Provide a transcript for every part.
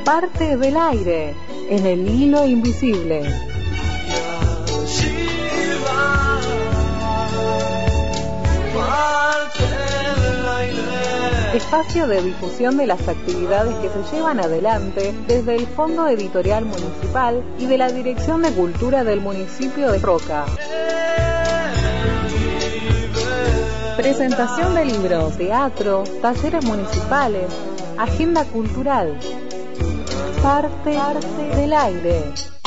Parte del aire, en el hilo invisible. Espacio de difusión de las actividades que se llevan adelante desde el Fondo Editorial Municipal y de la Dirección de Cultura del municipio de Roca. Presentación de libros, teatro, talleres municipales, agenda cultural. Parte del aire.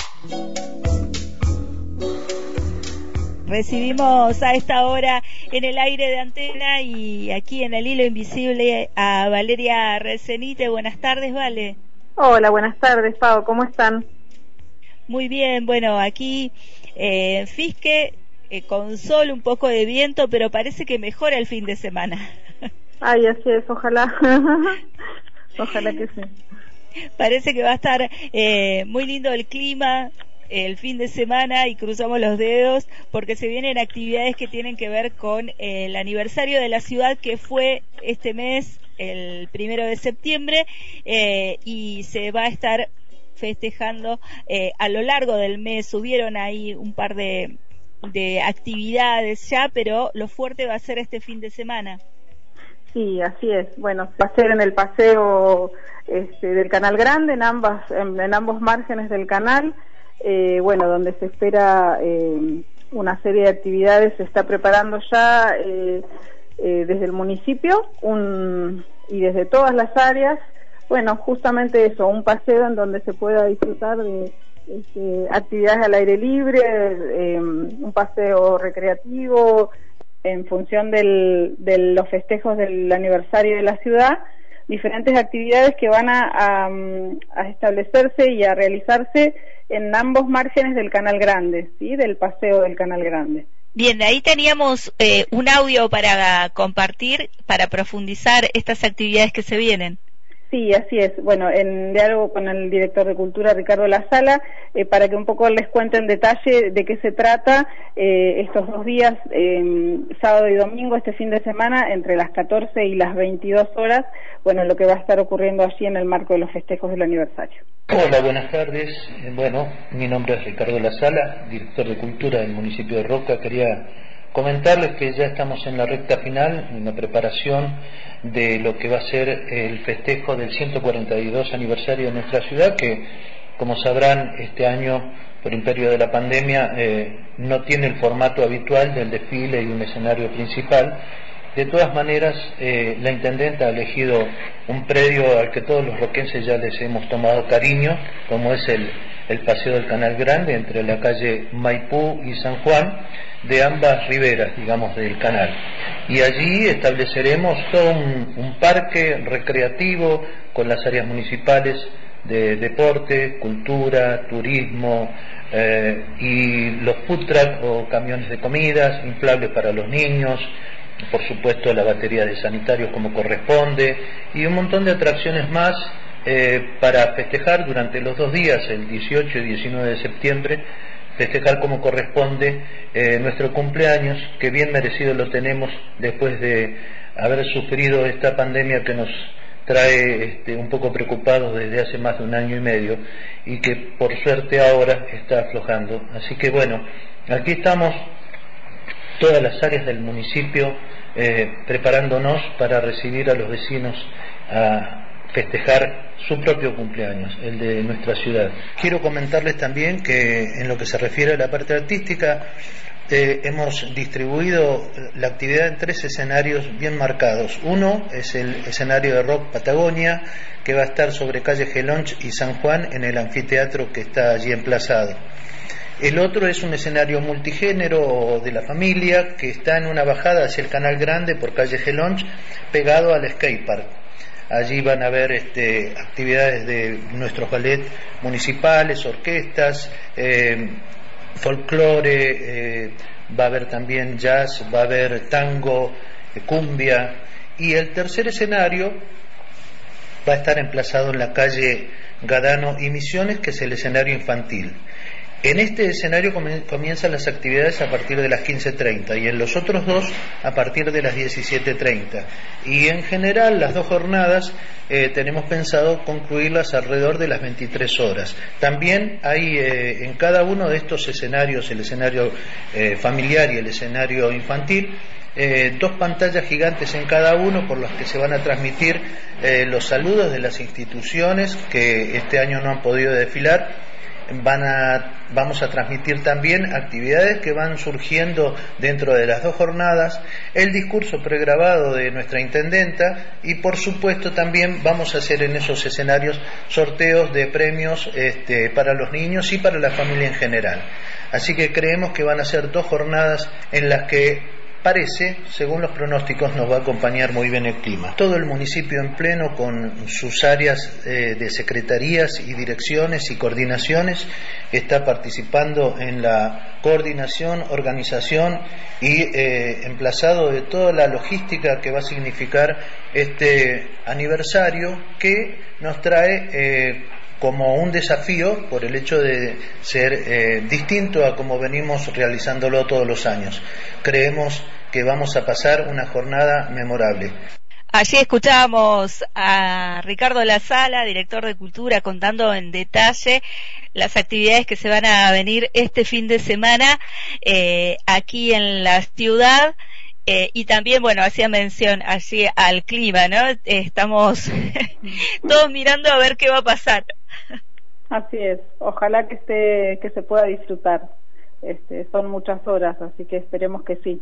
Recibimos a esta hora en el aire de Antena y aquí en el hilo invisible a Valeria Recenite. Buenas tardes, Vale. Hola, buenas tardes, Pau, ¿cómo están? Muy bien, bueno, aquí Fisque, con sol, un poco de viento, pero parece que mejora el fin de semana. Ay, así es, ojalá. Ojalá que sí. Parece que va a estar muy lindo el clima el fin de semana y cruzamos los dedos porque se vienen actividades que tienen que ver con el aniversario de la ciudad, que fue este mes, el 1 de septiembre, y se va a estar festejando a lo largo del mes. Subieron ahí un par de actividades ya, pero lo fuerte va a ser este fin de semana. Sí, así es. Bueno, va a ser en el paseo del Canal Grande, en ambos márgenes del canal. Bueno, donde se espera una serie de actividades. Se está preparando ya desde el municipio y desde todas las áreas. Bueno, justamente eso, un paseo en donde se pueda disfrutar de actividades al aire libre, un paseo recreativo en función de los festejos del aniversario de la ciudad, diferentes actividades que van a establecerse y a realizarse en ambos márgenes del Canal Grande, ¿sí? Del paseo del Canal Grande. Bien, ahí teníamos un audio para compartir, para profundizar estas actividades que se vienen. Sí, así es. Bueno, en diálogo con el director de Cultura, Ricardo La Sala, para que un poco les cuente en detalle de qué se trata estos 2 días, sábado y domingo, este fin de semana, entre las 14 y las 22 horas, bueno, lo que va a estar ocurriendo allí en el marco de los festejos del aniversario. Hola, buenas tardes. Bueno, mi nombre es Ricardo La Sala, director de Cultura del municipio de Roca. Quería comentarles que ya estamos en la recta final, en la preparación de lo que va a ser el festejo del 142 aniversario de nuestra ciudad, que, como sabrán, este año, por imperio de la pandemia, no tiene el formato habitual del desfile y un escenario principal. De todas maneras, la intendenta ha elegido un predio al que todos los roquenses ya les hemos tomado cariño, como es el Paseo del Canal Grande, entre la calle Maipú y San Juan, de ambas riberas, digamos, del canal. Y allí estableceremos todo un parque recreativo con las áreas municipales de deporte, cultura, turismo, y los food truck o camiones de comidas, inflables para los niños, por supuesto la batería de sanitarios como corresponde, y un montón de atracciones más para festejar durante los 2 días, el 18 y 19 de septiembre, festejar como corresponde nuestro cumpleaños, que bien merecido lo tenemos después de haber sufrido esta pandemia que nos trae un poco preocupados desde hace más de 1 año y medio y que por suerte ahora está aflojando. Así que bueno, aquí estamos todas las áreas del municipio preparándonos para recibir a los vecinos a festejar su propio cumpleaños, el de nuestra ciudad. Quiero comentarles también que en lo que se refiere a la parte artística, hemos distribuido la actividad en 3 escenarios bien marcados. Uno es el escenario de rock Patagonia, que va a estar sobre calle Gelonch y San Juan en el anfiteatro que está allí emplazado. El otro es un escenario multigénero de la familia que está en una bajada hacia el Canal Grande por calle Gelonch, pegado al skatepark. Allí van a haber actividades de nuestros ballet municipales, orquestas, folclore, va a haber también jazz, va a haber tango, cumbia. Y el tercer escenario va a estar emplazado en la calle Gadano y Misiones, que es el escenario infantil. En este escenario comienzan las actividades a partir de las 15:30 y en los otros dos a partir de las 17:30. Y en general las dos jornadas tenemos pensado concluirlas alrededor de las 23 horas. También hay en cada uno de estos escenarios, el escenario familiar y el escenario infantil, dos pantallas gigantes en cada uno por las que se van a transmitir los saludos de las instituciones que este año no han podido desfilar. Vamos a transmitir también actividades que van surgiendo dentro de las dos jornadas, el discurso pregrabado de nuestra intendenta y por supuesto también vamos a hacer en esos escenarios sorteos de premios para los niños y para la familia en general. Así que creemos que van a ser dos jornadas en las que parece, según los pronósticos, nos va a acompañar muy bien el clima. Todo el municipio en pleno con sus áreas de secretarías y direcciones y coordinaciones está participando en la coordinación, organización y emplazado de toda la logística que va a significar este aniversario que nos trae como un desafío por el hecho de ser distinto a como venimos realizándolo todos los años. Creemos que vamos a pasar una jornada memorable. Allí escuchábamos a Ricardo La Sala, director de Cultura, contando en detalle las actividades que se van a venir este fin de semana aquí en la ciudad. Y también, bueno, hacía mención allí al clima, ¿no? Estamos todos mirando a ver qué va a pasar. Así es, ojalá que se pueda disfrutar. Son muchas horas, así que esperemos que sí.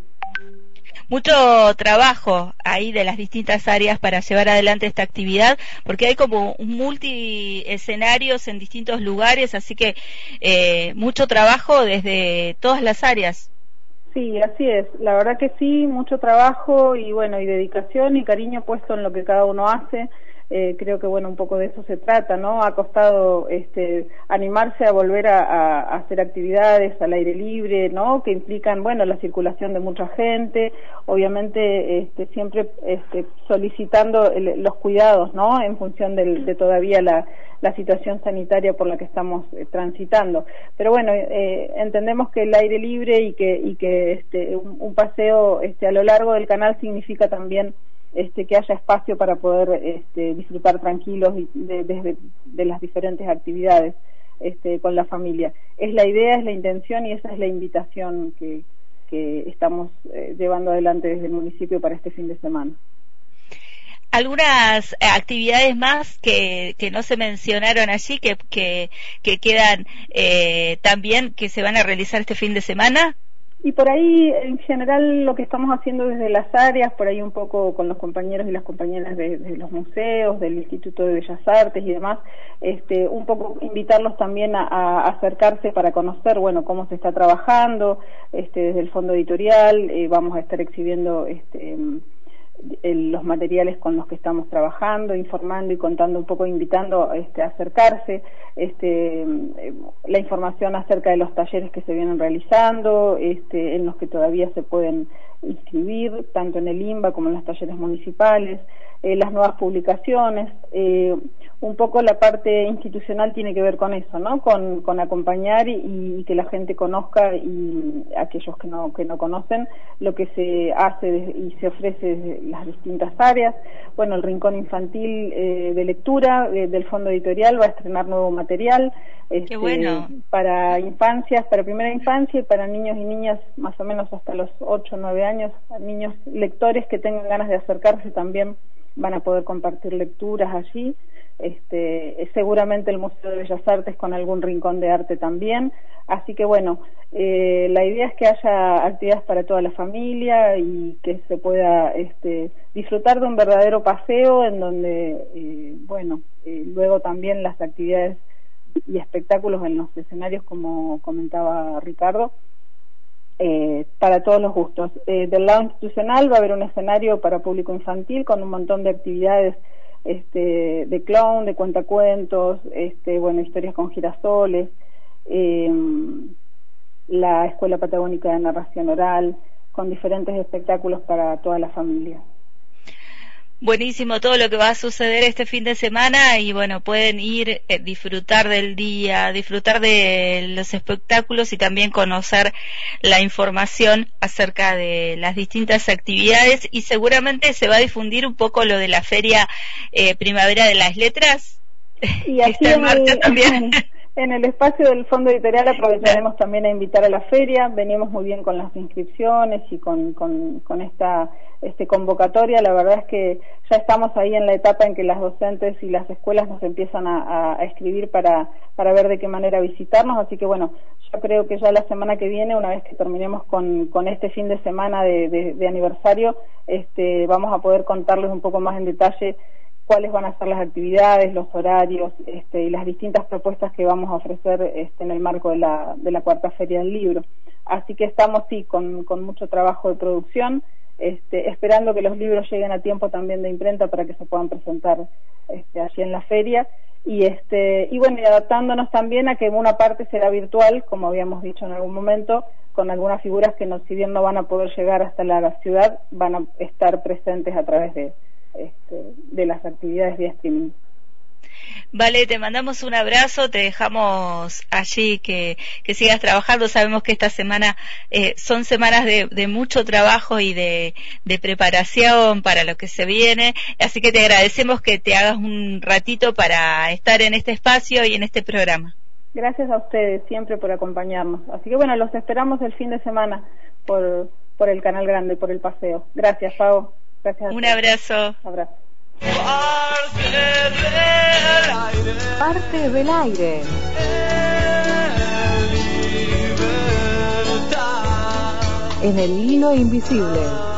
Mucho trabajo ahí de las distintas áreas para llevar adelante esta actividad, porque hay como multi-escenarios en distintos lugares, así que mucho trabajo desde todas las áreas. Sí, así es, la verdad que sí, mucho trabajo y bueno, y dedicación y cariño puesto en lo que cada uno hace. Creo que bueno, un poco de eso se trata, ¿no? Ha costado animarse a volver a hacer actividades al aire libre, ¿no? Que implican, bueno, la circulación de mucha gente, obviamente siempre solicitando los cuidados, ¿no? En función de todavía la situación sanitaria por la que estamos transitando. Pero bueno, entendemos que el aire libre y que un paseo a lo largo del canal significa también que haya espacio para poder disfrutar tranquilos de las diferentes actividades con la familia. Es la idea, es la intención y esa es la invitación que estamos llevando adelante desde el municipio para este fin de semana. Algunas actividades más que no se mencionaron allí, que quedan también, que se van a realizar este fin de semana. Y por ahí, en general, lo que estamos haciendo desde las áreas, por ahí un poco con los compañeros y las compañeras de los museos, del Instituto de Bellas Artes y demás, un poco invitarlos también a acercarse para conocer, bueno, cómo se está trabajando, desde el fondo editorial, vamos a estar exhibiendo los materiales con los que estamos trabajando, informando y contando un poco, invitando a acercarse, la información acerca de los talleres que se vienen realizando, en los que todavía se pueden inscribir, tanto en el INBA como en los talleres municipales, las nuevas publicaciones, un poco la parte institucional tiene que ver con eso, ¿no? Con acompañar y que la gente conozca, y aquellos que no conocen lo que se hace y se ofrece desde las distintas áreas. Bueno, el Rincón Infantil de Lectura del Fondo Editorial va a estrenar nuevo material. Qué bueno. Para infancias, para primera infancia y para niños y niñas más o menos hasta los 8 o 9 años, niños lectores que tengan ganas de acercarse también van a poder compartir lecturas allí. Seguramente el Museo de Bellas Artes con algún rincón de arte también, así que bueno, la idea es que haya actividades para toda la familia y que se pueda disfrutar de un verdadero paseo en donde luego también las actividades y espectáculos en los escenarios, como comentaba Ricardo, para todos los gustos. Del lado institucional va a haber un escenario para público infantil con un montón de actividades de clown, de cuentacuentos, historias con girasoles, la Escuela Patagónica de Narración Oral, con diferentes espectáculos para toda la familia. Buenísimo todo lo que va a suceder este fin de semana y bueno, pueden ir, disfrutar del día, disfrutar de los espectáculos y también conocer la información acerca de las distintas actividades y seguramente se va a difundir un poco lo de la Feria Primavera de las Letras. Y aquí está en marcha también. En el espacio del Fondo Editorial aprovecharemos también a invitar a la feria. Venimos muy bien con las inscripciones y con esta convocatoria. La verdad es que ya estamos ahí en la etapa en que las docentes y las escuelas nos empiezan a escribir para ver de qué manera visitarnos. Así que bueno, yo creo que ya la semana que viene, una vez que terminemos con este fin de semana de aniversario, vamos a poder contarles un poco más en detalle cuáles van a ser las actividades, los horarios y las distintas propuestas que vamos a ofrecer en el marco de la cuarta Feria del Libro. Así que estamos sí con mucho trabajo de producción, esperando que los libros lleguen a tiempo también de imprenta para que se puedan presentar allí en la feria y bueno, y adaptándonos también a que una parte será virtual, como habíamos dicho en algún momento, con algunas figuras que si bien no van a poder llegar hasta la ciudad, van a estar presentes a través de las actividades vía streaming. Vale, te mandamos un abrazo, te dejamos allí que sigas trabajando. Sabemos que esta semana son semanas de mucho trabajo y de preparación para lo que se viene, así que te agradecemos que te hagas un ratito para estar en este espacio y en este programa. Gracias a ustedes siempre por acompañarnos, así que bueno, los esperamos el fin de semana por el Canal Grande, por el paseo. Gracias, Pau. Gracias. Un abrazo. Abrazo. Parte del aire. En el hilo invisible.